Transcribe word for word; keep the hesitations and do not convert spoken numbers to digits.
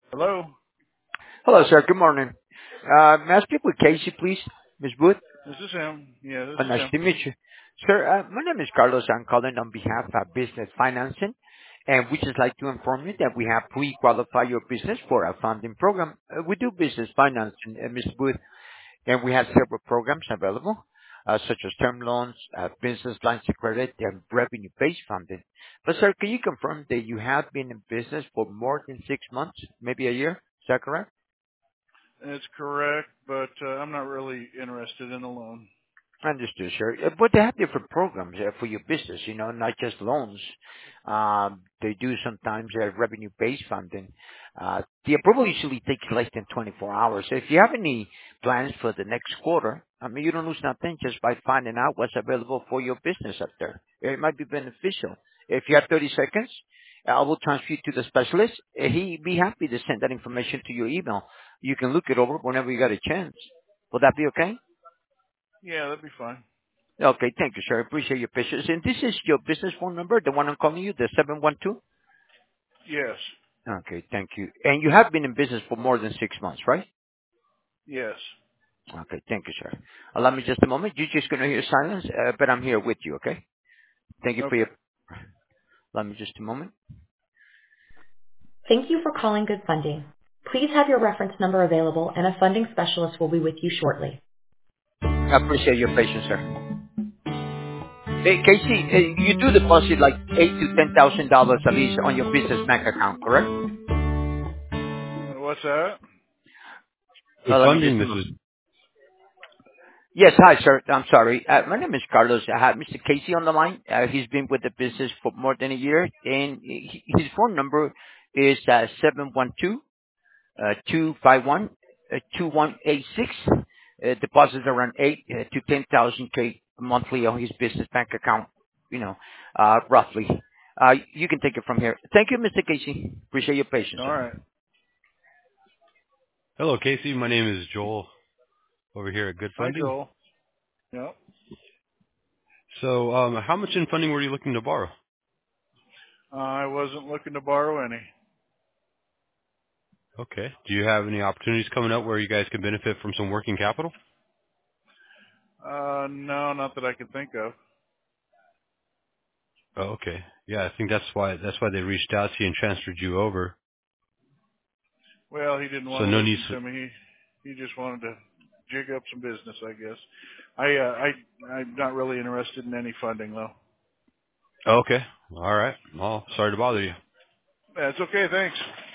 Hello, Hello, sir. Good morning. Uh, May I speak with Casey, please? Miss Booth? this is him. Yeah, this Oh, is nice him. to meet you. Sir, uh, my name is Carlos. I'm calling on behalf of Business Financing, and we just like to inform you that we have pre-qualified your business for a funding program. Uh, We do business financing, uh, Miss Booth, and we have several programs available, uh, such as term loans, uh, business lines of credit, and revenue-based funding. But, sir, can you confirm that you have been in business for more than six months, maybe a year? Is that correct? It's correct, but uh, I'm not really interested in a loan. Understood, sir. Uh, But they have different programs uh, for your business, you know, not just loans. Um, they do sometimes uh, revenue-based funding. Uh, the approval usually takes less than twenty-four hours. So if you have any plans for the next quarter, I mean, you don't lose nothing just by finding out what's available for your business up there. It might be beneficial. If you have thirty seconds, I will transfer you to the specialist. Uh, He'd be happy to send that information to your email. You can look it over whenever you got a chance. Will that be okay? Yeah, that'd be fine. Okay, thank you, sir. I appreciate your patience. And this is your business phone number, the one I'm calling you, the seven one two? Yes, Okay, thank you. And you have been in business for more than six months, right? yes. Okay, thank you, sir. Allow me just a moment. You're just going to hear silence, uh, but I'm here with you, okay? Thank you for Okay. your... Allow me just a moment. Thank you for calling Good Funding. Please have your reference number available and a funding specialist will be with you shortly. I appreciate your patience, sir. Hey, Casey, uh, you do deposit like eight to ten thousand dollars at least on your business bank account, correct? Uh, What's that? Uh, Good let me funding. just a This moment. is Yes. Hi, sir. I'm sorry. Uh, My name is Carlos. I have Mister Casey on the line. Uh, He's been with the business for more than a year, and he- his phone number is uh seven one two, two five one, two one eight six. Uh, Deposits around eight uh, to ten thousand K monthly on his business bank account, you know, uh roughly. Uh You can take it from here. Thank you, Mister Casey. Appreciate your patience, All sir. right. hello, Casey. My name is Joel over here at Good Hi, Funding. Joel. Yep. So, um, how much in funding were you looking to borrow? Uh, I wasn't looking to borrow any. Okay. Do you have any opportunities coming up where you guys can benefit from some working capital? Uh, no, not that I can think of. Oh, okay. Yeah, I think that's why that's why they reached out to you and transferred you over. Well, he didn't want So to no need. listen To, to me. He he just wanted to jig up some business, I guess. I uh, I I'm not really interested in any funding though. oh, okay. All right. Well, sorry to bother you. That's okay. Thanks.